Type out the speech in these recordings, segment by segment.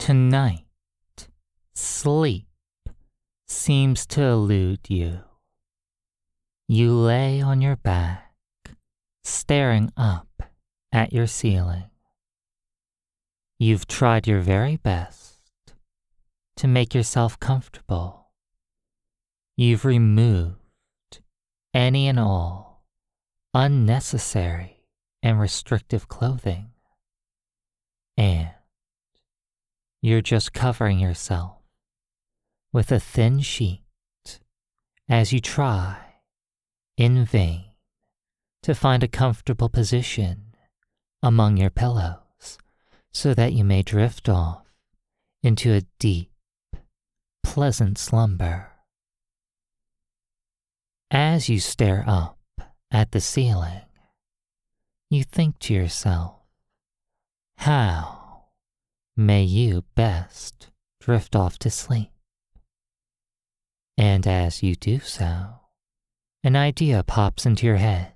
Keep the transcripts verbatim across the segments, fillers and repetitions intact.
Tonight, sleep seems to elude you. You lay on your back, staring up at your ceiling. You've tried your very best to make yourself comfortable. You've removed any and all unnecessary and restrictive clothing, and you're just covering yourself with a thin sheet as you try, in vain, to find a comfortable position among your pillows so that you may drift off into a deep, pleasant slumber. As you stare up at the ceiling, you think to yourself, how may you best drift off to sleep? And as you do so, an idea pops into your head.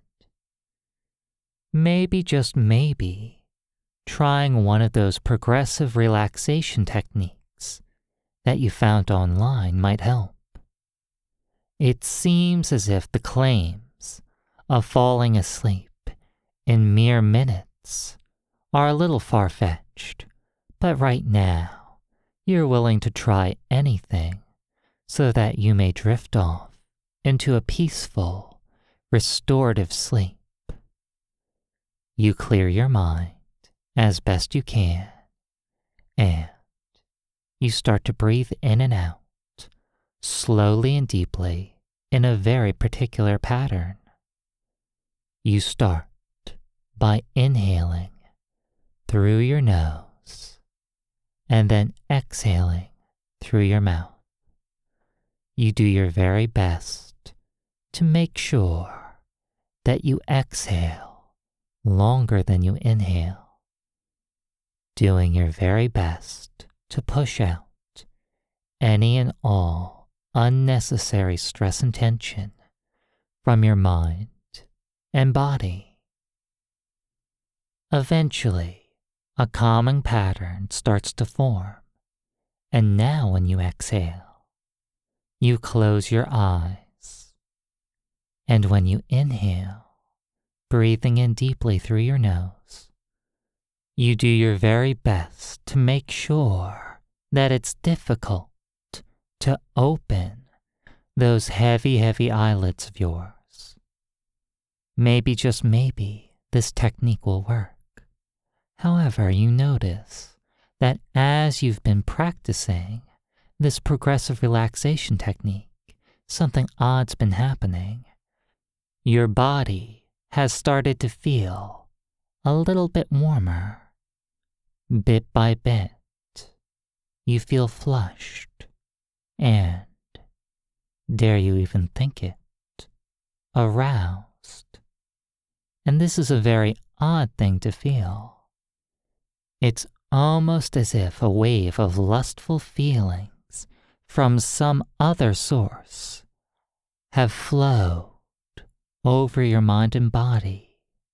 Maybe, just maybe, trying one of those progressive relaxation techniques that you found online might help. It seems as if the claims of falling asleep in mere minutes are a little far-fetched, but right now you're willing to try anything so that you may drift off into a peaceful, restorative sleep. You clear your mind as best you can, and you start to breathe in and out, slowly and deeply, in a very particular pattern. You start by inhaling through your nose and then exhaling through your mouth. You do your very best to make sure that you exhale longer than you inhale, doing your very best to push out any and all unnecessary stress and tension from your mind and body. Eventually, a calming pattern starts to form, and now when you exhale, you close your eyes, and when you inhale, breathing in deeply through your nose, you do your very best to make sure that it's difficult to open those heavy, heavy eyelids of yours. Maybe, just maybe, this technique will work. However, you notice that as you've been practicing this progressive relaxation technique, something odd's been happening. Your body has started to feel a little bit warmer. Bit by bit, you feel flushed and, dare you even think it, aroused. And this is a very odd thing to feel. It's almost as if a wave of lustful feelings from some other source have flowed over your mind and body.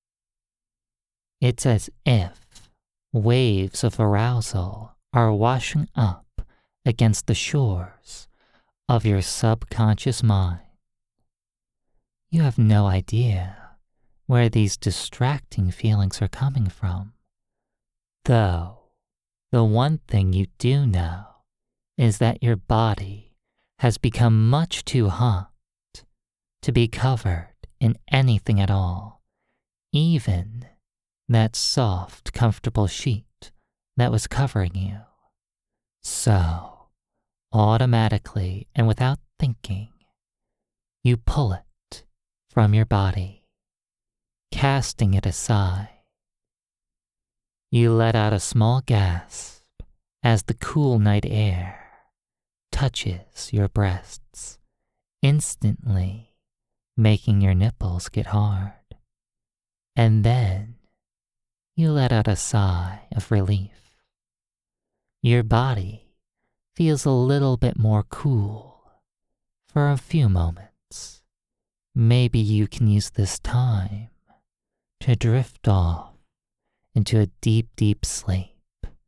It's as if waves of arousal are washing up against the shores of your subconscious mind. You have no idea where these distracting feelings are coming from, though the one thing you do know is that your body has become much too hot to be covered in anything at all, even that soft, comfortable sheet that was covering you. So, automatically and without thinking, you pull it from your body, casting it aside. You let out a small gasp as the cool night air touches your breasts, instantly making your nipples get hard. And then you let out a sigh of relief. Your body feels a little bit more cool for a few moments. Maybe you can use this time to drift off into a deep, deep sleep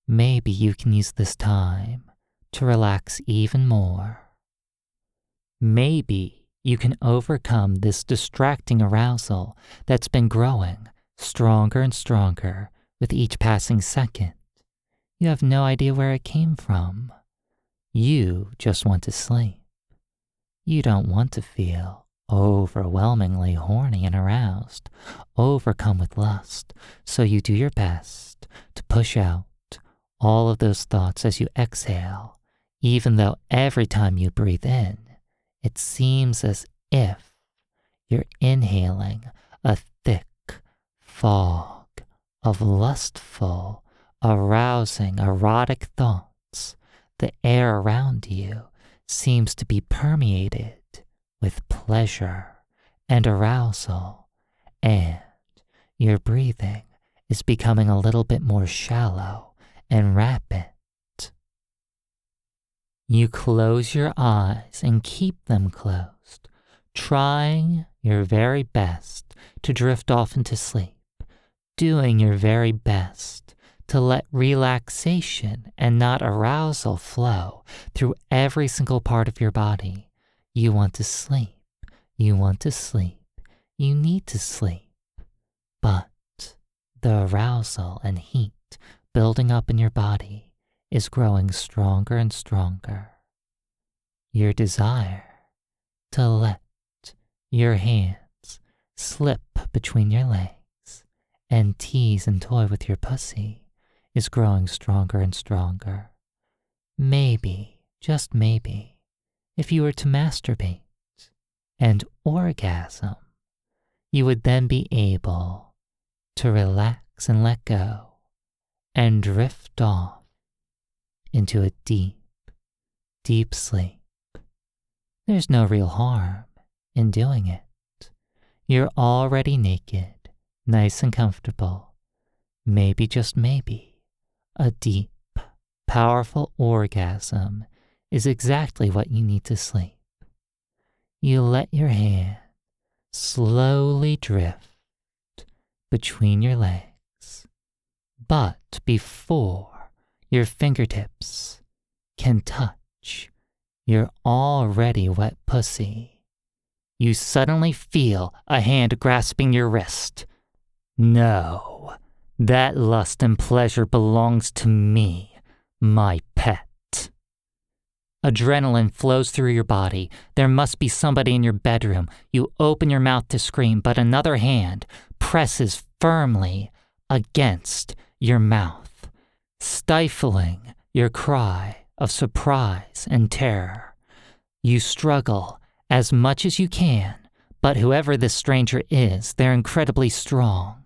maybe you can use this time to relax even more. Maybe you can overcome this distracting arousal that's been growing stronger and stronger with each passing second. You have no idea where it came from. You just want to sleep. You don't want to feel overwhelmingly horny and aroused, overcome with lust, so you do your best to push out all of those thoughts as you exhale, even though every time you breathe in, it seems as if you're inhaling a thick fog of lustful, arousing, erotic thoughts. The air around you seems to be permeated with pleasure and arousal, and your breathing is becoming a little bit more shallow and rapid. You close your eyes and keep them closed, trying your very best to drift off into sleep, doing your very best to let relaxation and not arousal flow through every single part of your body. You want to sleep. You want to sleep. You need to sleep. But the arousal and heat building up in your body is growing stronger and stronger. Your desire to let your hands slip between your legs and tease and toy with your pussy is growing stronger and stronger. Maybe, just maybe, if you were to masturbate and orgasm, you would then be able to relax and let go and drift off into a deep, deep sleep. There's no real harm in doing it. You're already naked, nice and comfortable. Maybe, just maybe, a deep, powerful orgasm is exactly what you need to sleep. You let your hand slowly drift between your legs, but before your fingertips can touch your already wet pussy, you suddenly feel a hand grasping your wrist. No. That lust and pleasure belongs to me, my pet. Adrenaline flows through your body. There must be somebody in your bedroom. You open your mouth to scream, but another hand presses firmly against your mouth, stifling your cry of surprise and terror. You struggle as much as you can, but whoever this stranger is, they're incredibly strong.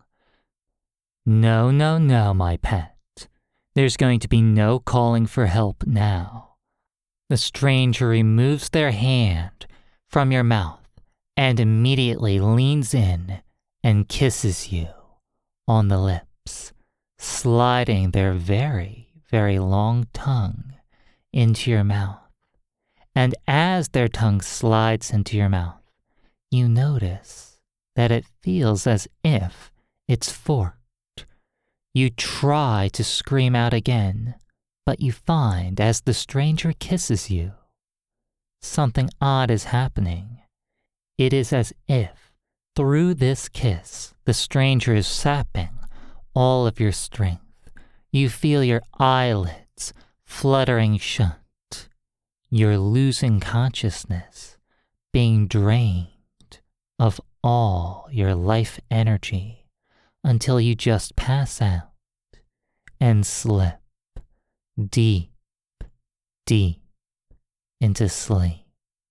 No, no, no, my pet. There's going to be no calling for help now. The stranger removes their hand from your mouth and immediately leans in and kisses you on the lips, sliding their very, very long tongue into your mouth. And as their tongue slides into your mouth, you notice that it feels as if it's forked. You try to scream out again, but you find as the stranger kisses you, something odd is happening. It is as if through this kiss, the stranger is sapping all of your strength. You feel your eyelids fluttering shut. You're losing consciousness, being drained of all your life energy until you just pass out and slip deep, deep into sleep.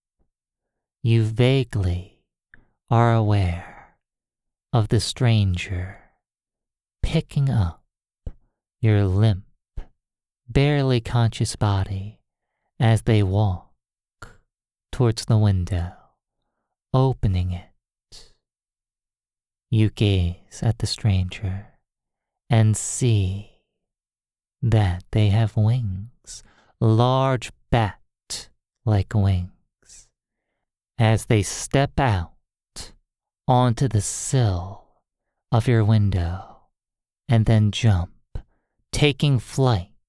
You vaguely are aware of the stranger picking up your limp, barely conscious body as they walk towards the window, opening it. You gaze at the stranger and see that they have wings, large bat-like wings, as they step out onto the sill of your window and then jump, taking flight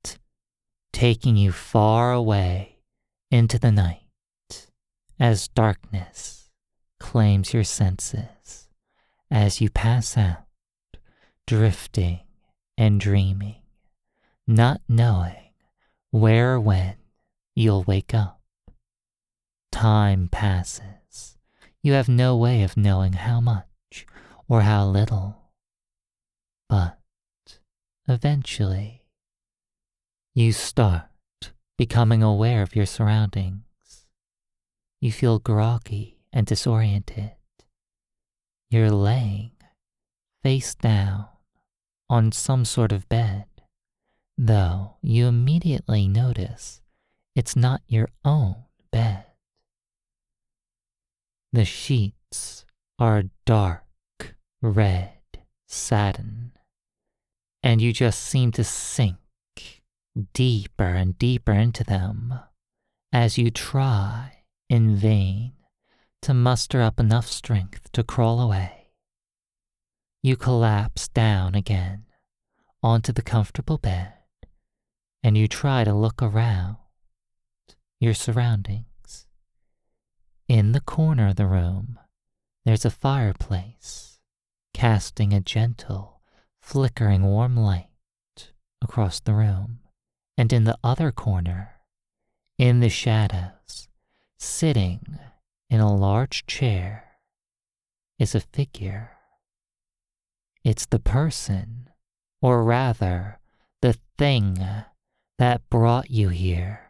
taking you far away into the night as darkness claims your senses as you pass out, drifting and dreaming, not knowing where or when you'll wake up. Time passes. You have no way of knowing how much or how little. But eventually, you start becoming aware of your surroundings. You feel groggy and disoriented. You're laying face down on some sort of bed, though you immediately notice it's not your own bed. The sheets are dark red satin, and you just seem to sink deeper and deeper into them as you try in vain to muster up enough strength to crawl away. You collapse down again onto the comfortable bed, and you try to look around your surroundings. In the corner of the room, there's a fireplace, casting a gentle, flickering warm light across the room. And in the other corner, in the shadows, sitting in a large chair, is a figure. It's the person, or rather, the thing that brought you here.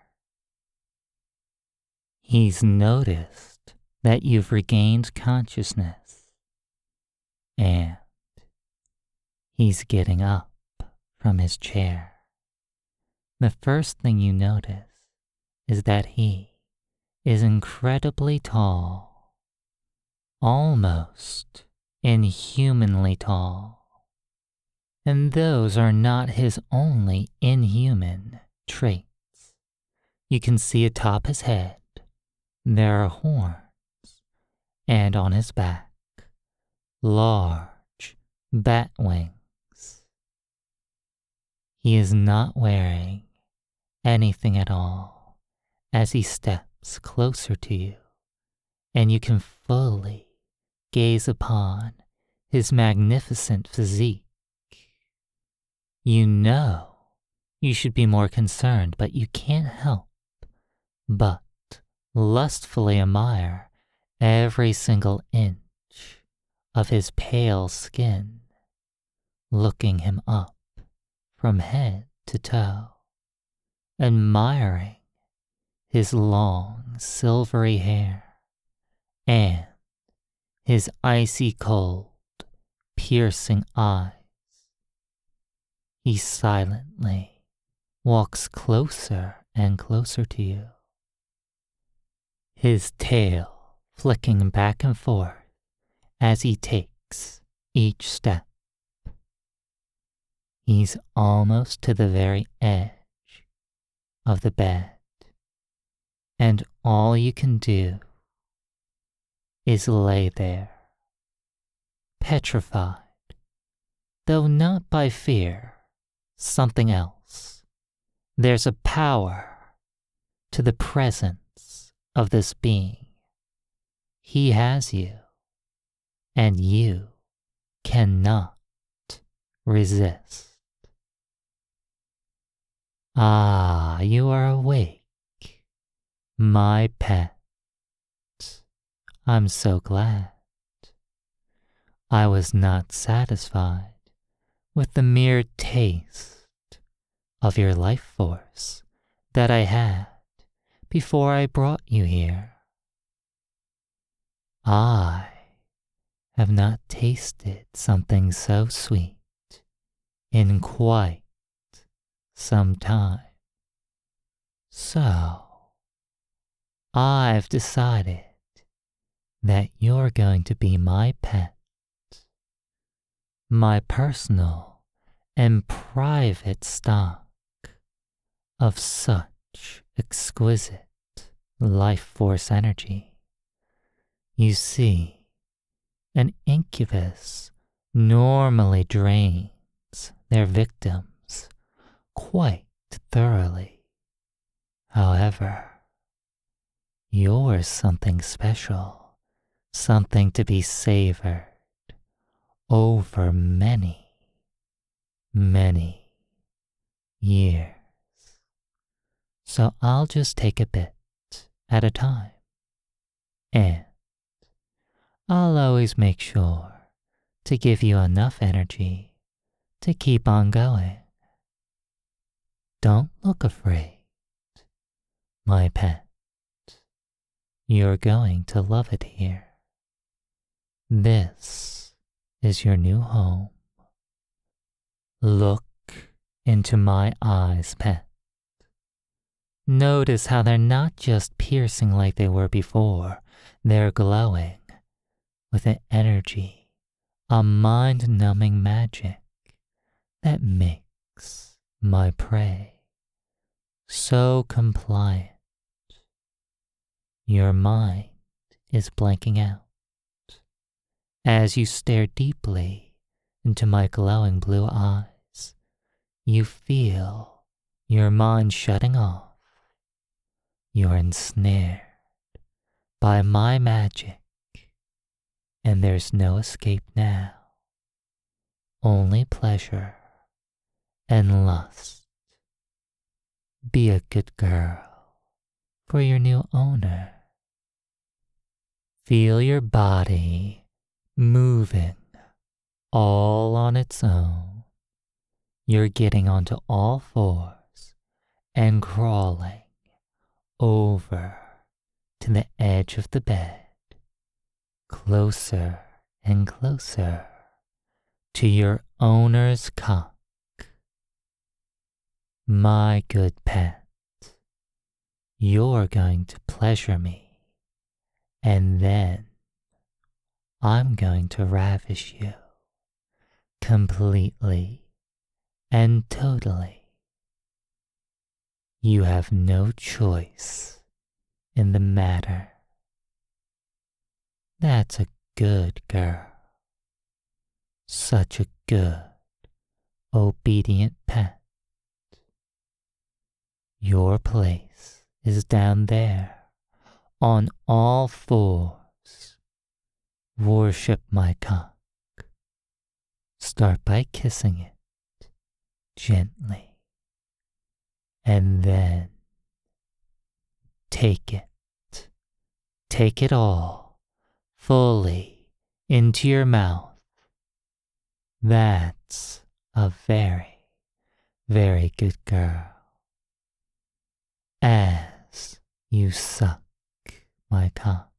He's noticed that you've regained consciousness, and he's getting up from his chair. The first thing you notice is that he is incredibly tall, almost inhumanly tall. And those are not his only inhuman traits. You can see atop his head there are horns, and on his back, large bat wings. He is not wearing anything at all as he steps closer to you, and you can fully gaze upon his magnificent physique. You know you should be more concerned, but you can't help but lustfully admire every single inch of his pale skin, looking him up from head to toe, admiring his long silvery hair and his icy cold, piercing eyes. He silently walks closer and closer to you, his tail flicking back and forth as he takes each step. He's almost to the very edge of the bed, and all you can do is lay there, petrified, though not by fear, something else. There's a power to the presence of this being. He has you, and you cannot resist. Ah, you are awake, my pet. I'm so glad. I was not satisfied with the mere taste of your life force that I had before I brought you here. I have not tasted something so sweet in quite some time. So, I've decided that you're going to be my pet, my personal and private stock of such exquisite life force energy. You see, an incubus normally drains their victims quite thoroughly forever. You're something special, something to be savored over many, many years. So I'll just take a bit at a time, and I'll always make sure to give you enough energy to keep on going. Don't look afraid, my pet. You're going to love it here. This is your new home. Look into my eyes, pet. Notice how they're not just piercing like they were before. They're glowing with an energy, a mind-numbing magic that makes my prey so compliant. Your mind is blanking out as you stare deeply into my glowing blue eyes. You feel your mind shutting off. You're ensnared by my magic, and there's no escape now. Only pleasure and lust. Be a good girl for your new owner. Feel your body moving all on its own. You're getting onto all fours and crawling over to the edge of the bed, closer and closer to your owner's cock. My good pet, you're going to pleasure me, and then I'm going to ravish you completely and totally. You have no choice in the matter. That's a good girl. Such a good, obedient pet. Your place is down there on all fours. Worship my cock. Start by kissing it gently. And then take it, take it all fully into your mouth. That's a very, very good girl. As you suck my cock,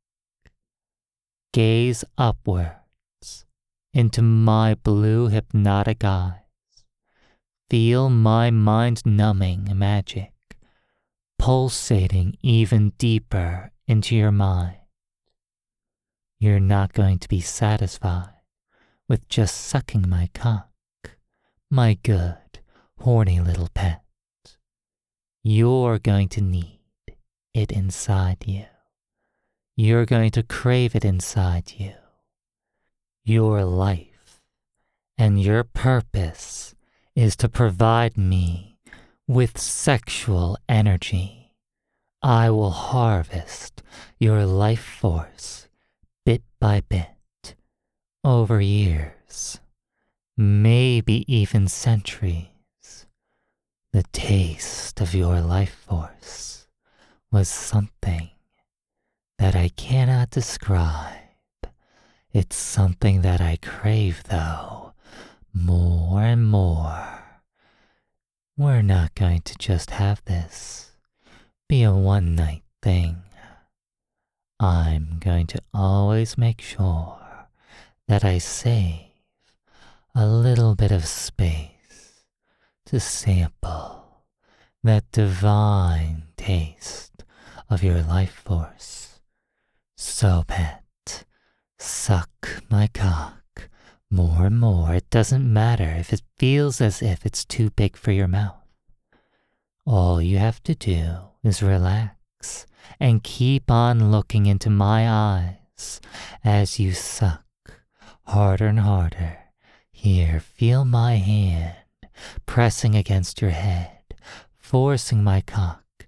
gaze upwards into my blue hypnotic eyes. Feel my mind-numbing magic pulsating even deeper into your mind. You're not going to be satisfied with just sucking my cock, my good, horny little pet. You're going to need it inside you. You're going to crave it inside you. Your life and your purpose is to provide me with sexual energy. I will harvest your life force bit by bit over years, maybe even centuries. The taste of your life force was something that I cannot describe. It's something that I crave, though, more and more. We're not going to just have this be a one-night thing. I'm going to always make sure that I save a little bit of space to sample that divine taste of your life force. So, pet, suck my cock more and more. It doesn't matter if it feels as if it's too big for your mouth. All you have to do is relax and keep on looking into my eyes as you suck harder and harder. Here, feel my hand pressing against your head, forcing my cock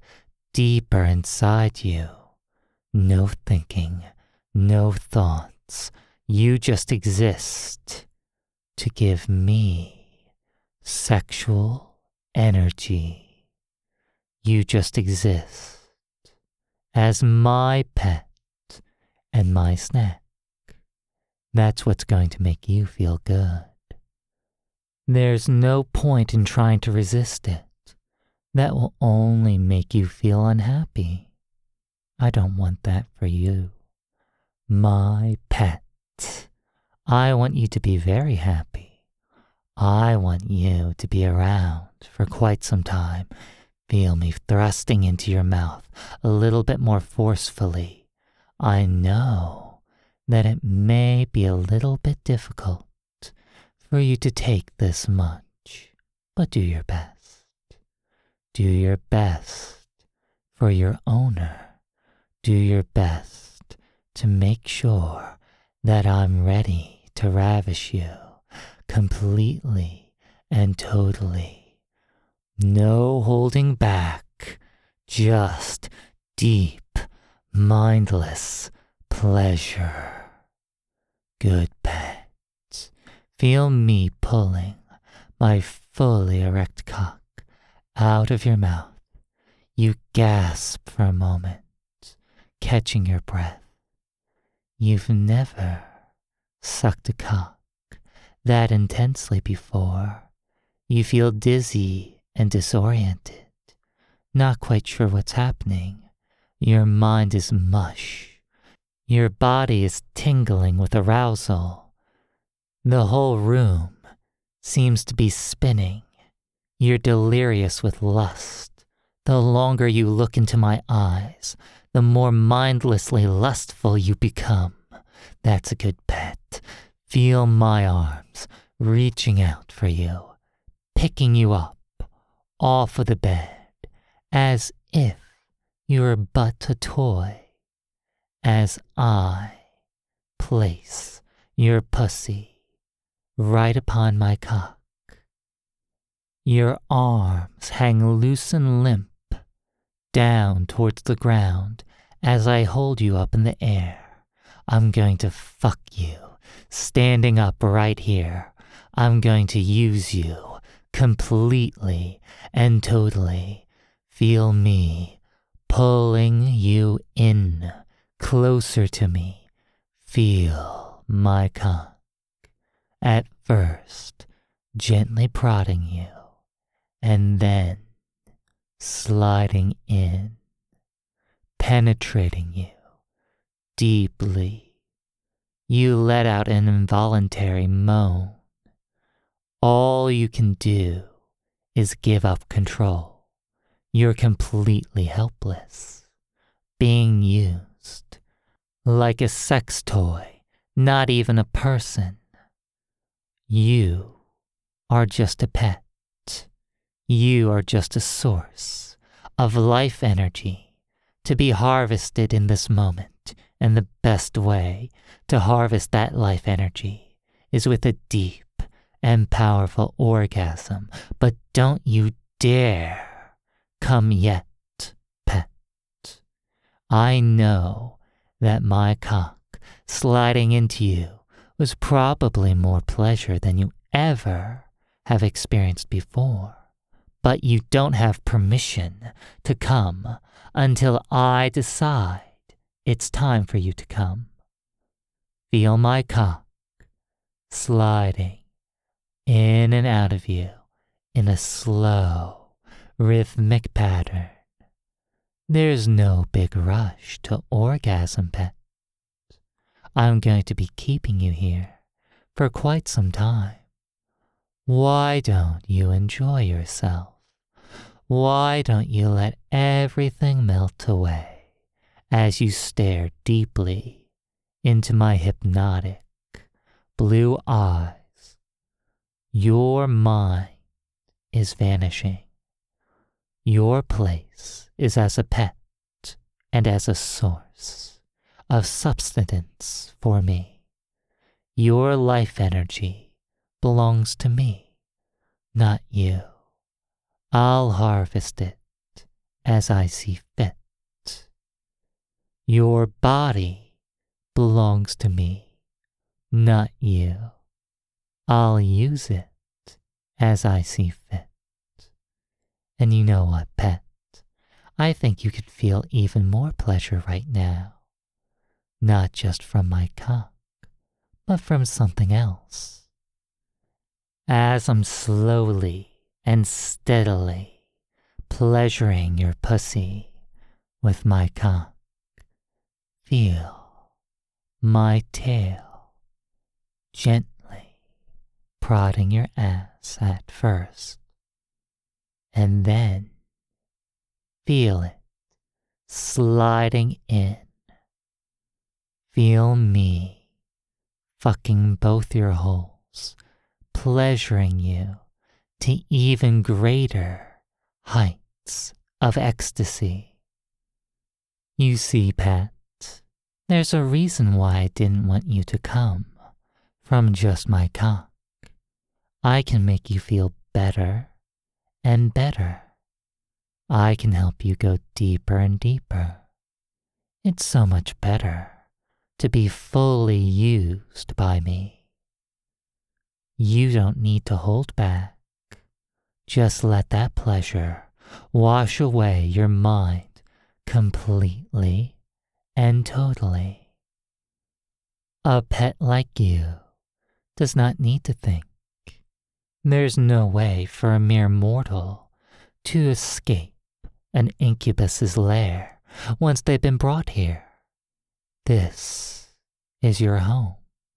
deeper inside you. No thinking, no thoughts. You just exist to give me sexual energy. You just exist as my pet and my snack. That's what's going to make you feel good. There's no point in trying to resist it. That will only make you feel unhappy. I don't want that for you. My pet. I want you to be very happy. I want you to be around for quite some time. Feel me thrusting into your mouth a little bit more forcefully. I know that it may be a little bit difficult for you to take this much, but do your best. Do your best for your owner. Do your best to make sure that I'm ready to ravish you completely and totally. No holding back, just deep, mindless pleasure. Good pet. Feel me pulling my fully erect cock out of your mouth. You gasp for a moment, catching your breath. You've never sucked a cock that intensely before. You feel dizzy and disoriented, not quite sure what's happening. Your mind is mush. Your body is tingling with arousal. The whole room seems to be spinning. You're delirious with lust. The longer you look into my eyes, the more mindlessly lustful you become. That's a good pet. Feel my arms reaching out for you, picking you up off of the bed, as if you're but a toy, as I place your pussy right upon my cock. Your arms hang loose and limp down towards the ground as I hold you up in the air. I'm going to fuck you, standing up right here. I'm going to use you completely and totally. Feel me pulling you in, closer to me. Feel my cock. At first, gently prodding you, and then sliding in, penetrating you deeply. You let out an involuntary moan. All you can do is give up control. You're completely helpless, being used like a sex toy, not even a person. You are just a pet. You are just a source of life energy to be harvested in this moment, and the best way to harvest that life energy is with a deep and powerful orgasm. But don't you dare come yet, pet. I know that my cock sliding into you was probably more pleasure than you ever have experienced before. But you don't have permission to come until I decide it's time for you to come. Feel my cock sliding in and out of you in a slow, rhythmic pattern. There's no big rush to orgasm, pet. I'm going to be keeping you here for quite some time. Why don't you enjoy yourself? Why don't you let everything melt away as you stare deeply into my hypnotic blue eyes? Your mind is vanishing. Your place is as a pet and as a source of substance for me. Your life energy belongs to me, not you. I'll harvest it as I see fit. Your body belongs to me, not you. I'll use it as I see fit. And you know what, pet? I think you could feel even more pleasure right now. Not just from my cock, but from something else. As I'm slowly and steadily pleasuring your pussy with my cock, feel my tail gently prodding your ass at first, and then feel it sliding in. Feel me fucking both your holes, pleasuring you to even greater heights of ecstasy. You see, Pat, there's a reason why I didn't want you to come from just my cock. I can make you feel better and better. I can help you go deeper and deeper. It's so much better to be fully used by me. You don't need to hold back. Just let that pleasure wash away your mind completely and totally. A pet like you does not need to think. There's no way for a mere mortal to escape an incubus's lair once they've been brought here. This is your home.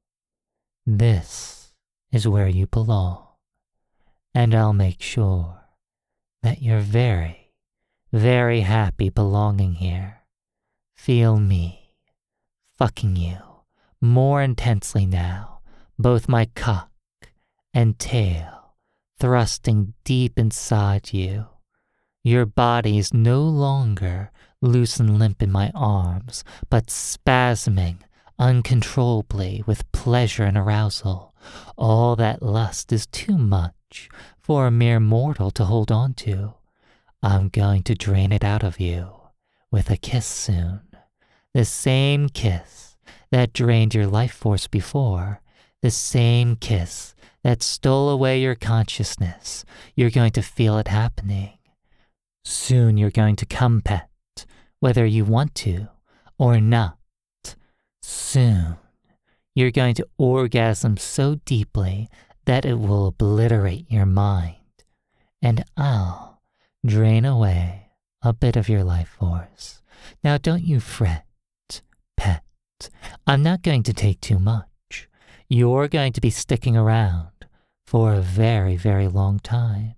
This is where you belong. And I'll make sure that you're very, very happy belonging here. Feel me fucking you more intensely now, both my cock and tail thrusting deep inside you. Your body is no longer loose and limp in my arms, but spasming uncontrollably with pleasure and arousal. All that lust is too much for a mere mortal to hold on to. I'm going to drain it out of you with a kiss soon. The same kiss that drained your life force before. The same kiss that stole away your consciousness. You're going to feel it happening. Soon you're going to come, pet, whether you want to or not. Soon you're going to orgasm so deeply that it will obliterate your mind, and I'll drain away a bit of your life force. Now don't you fret, pet. I'm not going to take too much. You're going to be sticking around for a very, very long time.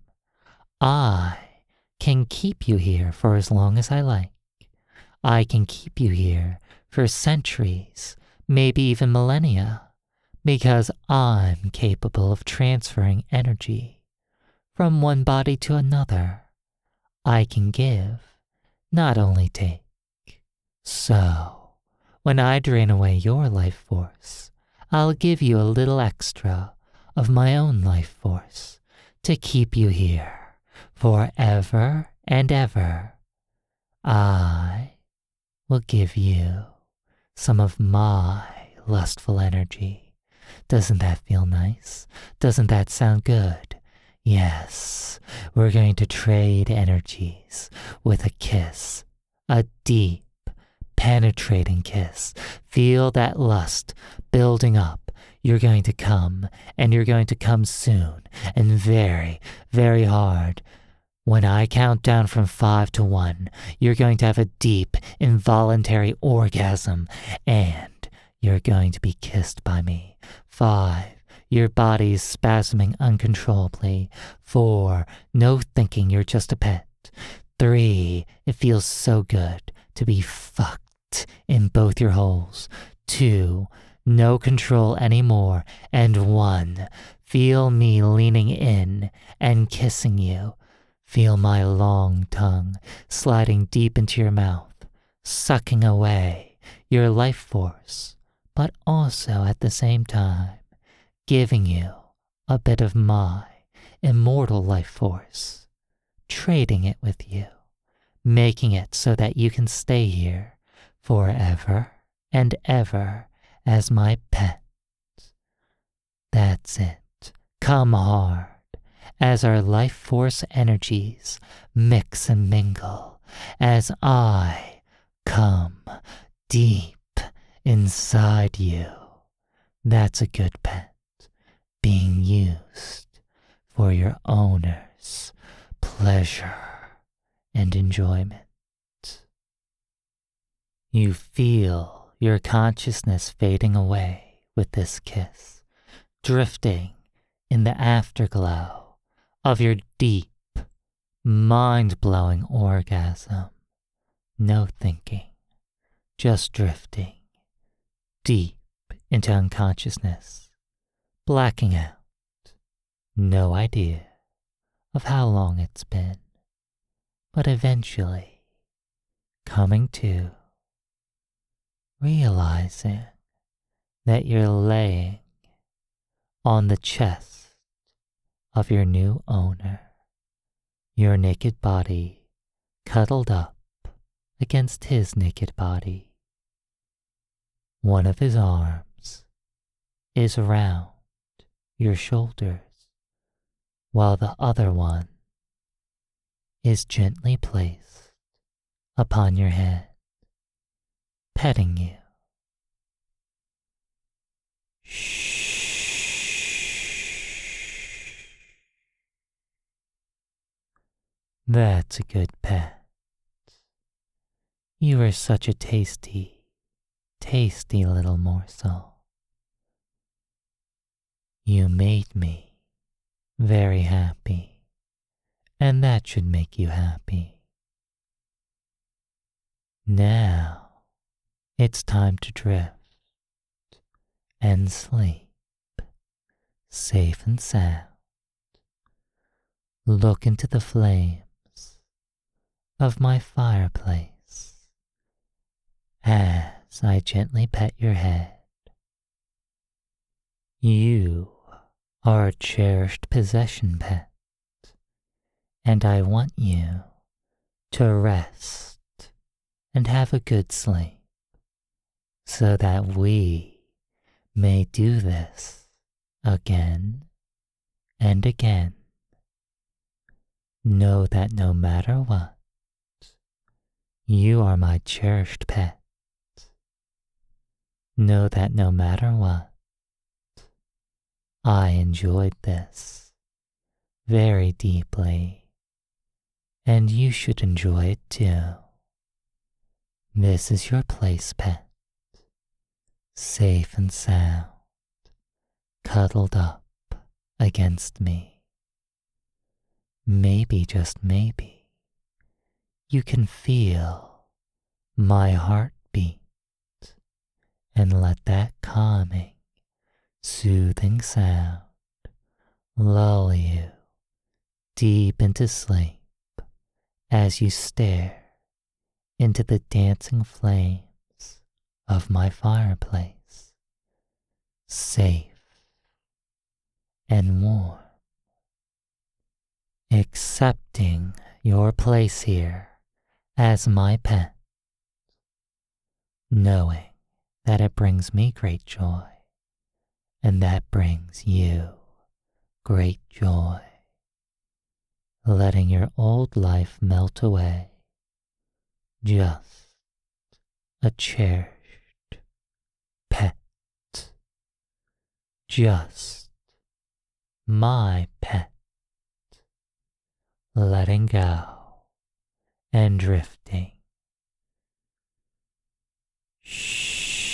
I can keep you here for as long as I like. I can keep you here for centuries, maybe even millennia, because I'm capable of transferring energy from one body to another. I can give, not only take. So, when I drain away your life force, I'll give you a little extra of my own life force to keep you here forever and ever. I will give you some of my lustful energy. Doesn't that feel nice? Doesn't that sound good? Yes, we're going to trade energies with a kiss, a deep, penetrating kiss. Feel that lust building up. You're going to come, and you're going to come soon, and very, very hard. When I count down from five to one, you're going to have a deep, involuntary orgasm, and you're going to be kissed by me. Five, your body's spasming uncontrollably. Four, no thinking, you're just a pet. Three, it feels so good to be fucked in both your holes. Two, no control anymore. And one, feel me leaning in and kissing you. Feel my long tongue sliding deep into your mouth, sucking away your life force, but also at the same time giving you a bit of my immortal life force, trading it with you, making it so that you can stay here forever and ever as my pet. That's it. Come hard as our life force energies mix and mingle, as I come deep inside you. That's a good pet, being used for your owner's pleasure and enjoyment. You feel your consciousness fading away with this kiss, drifting in the afterglow of your deep, mind-blowing orgasm. No thinking, just drifting deep into unconsciousness, blacking out. No idea of how long it's been, but eventually coming to, realizing that you're laying on the chest of your new owner, your naked body cuddled up against his naked body. One of his arms is around your shoulders, while the other one is gently placed upon your head, petting you. Shh. That's a good pet. You are such a tasty, tasty little morsel. You made me very happy, and that should make you happy. Now it's time to drift and sleep, safe and sound. Look into the flames of my fireplace as I gently pet your head. You are a cherished possession, pet, and I want you to rest and have a good sleep so that we may do this again and again. Know that no matter what, you are my cherished pet. Know that no matter what, I enjoyed this very deeply, and you should enjoy it too. This is your place, pet, safe and sound, cuddled up against me. Maybe, just maybe, you can feel my heartbeat and let that calming, soothing sound lull you deep into sleep as you stare into the dancing flames of my fireplace, safe and warm, accepting your place here as my pet, knowing that it brings me great joy, and that brings you great joy, letting your old life melt away, just a cherished pet, just my pet, letting go and drifting. Shh.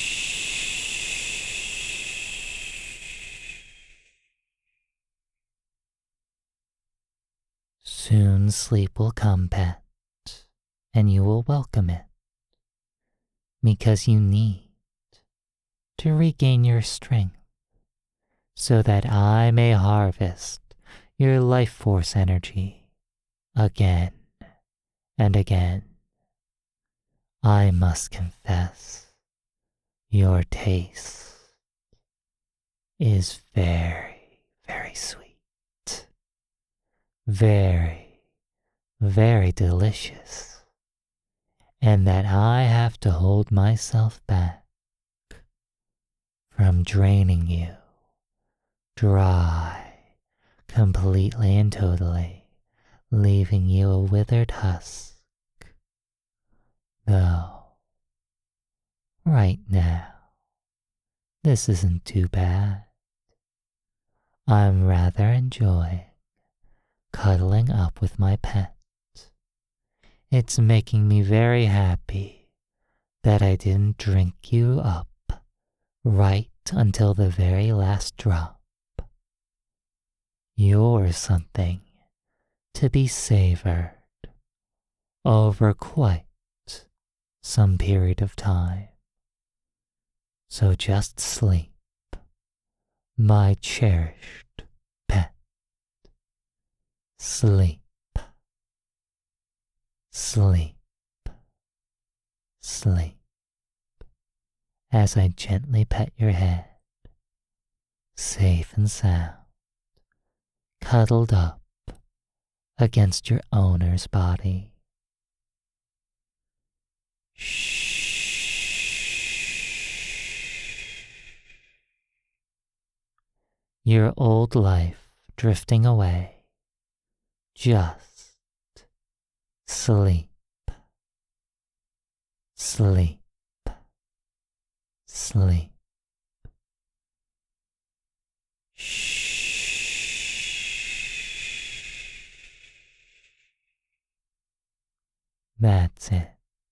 Soon sleep will come, pet, and you will welcome it, because you need to regain your strength so that I may harvest your life force energy again and again. I must confess, your taste is very, very sweet, very, very delicious, and that I have to hold myself back from draining you dry completely and totally, leaving you a withered husk. Though, right now, this isn't too bad. I'm rather enjoying cuddling up with my pet. It's making me very happy that I didn't drink you up right until the very last drop. You're something to be savored over quite some period of time. So just sleep, my cherished pet. Sleep, sleep, sleep, as I gently pet your head, safe and sound, cuddled up against your owner's body. Shh. Your old life drifting away. Just sleep, sleep, sleep. That's it.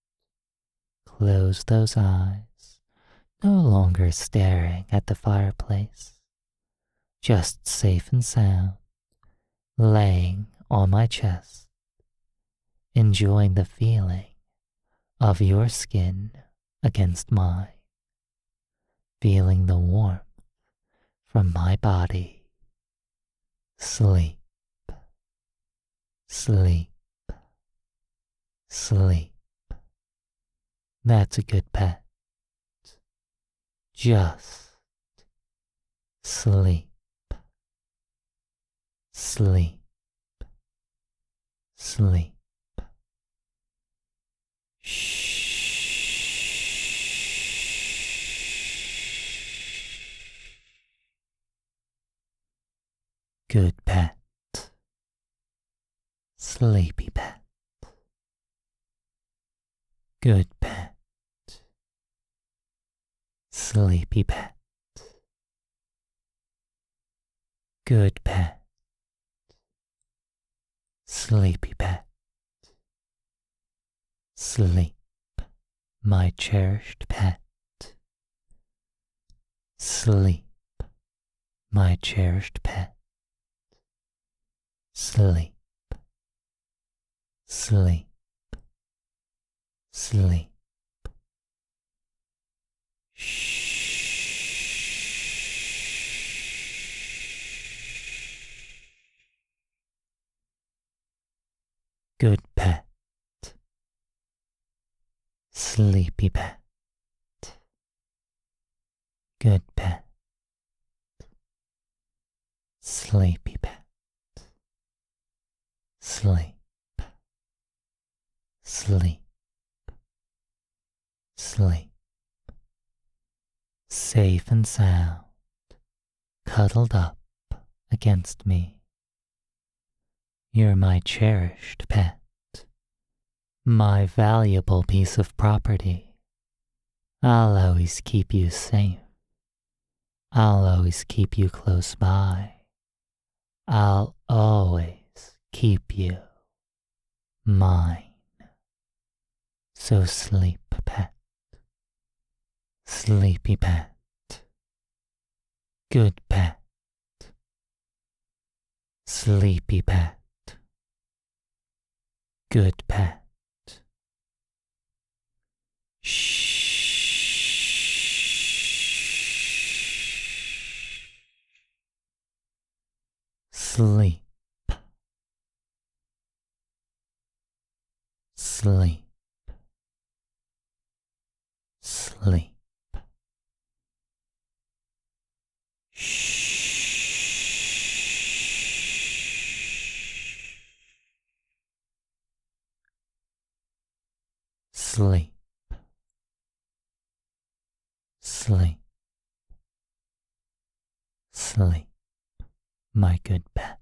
Close those eyes, no longer staring at the fireplace, just safe and sound, laying on my chest, enjoying the feeling of your skin against mine, feeling the warmth from my body. Sleep, sleep, sleep. That's a good pet. Just sleep, sleep, sleep. Shh. Good pet. Sleepy pet. Good pet. Sleepy pet. Good pet. Sleepy pet. Sleep, my cherished pet. Sleep, my cherished pet. Sleep, sleep, sleep. Shh. Good pet. Sleepy pet. Good pet. Sleepy pet. Sleep. Sleep. Sleep. Safe and sound, cuddled up against me. You're my cherished pet, my valuable piece of property. I'll always keep you safe. I'll always keep you close by. I'll always keep you mine. So sleep, pet. Sleepy pet. Good pet. Sleepy pet. Good pet. Shh. Sleep. Sleep. Sleep. Shh. Sleep. Sleep. Sleep, my good pet.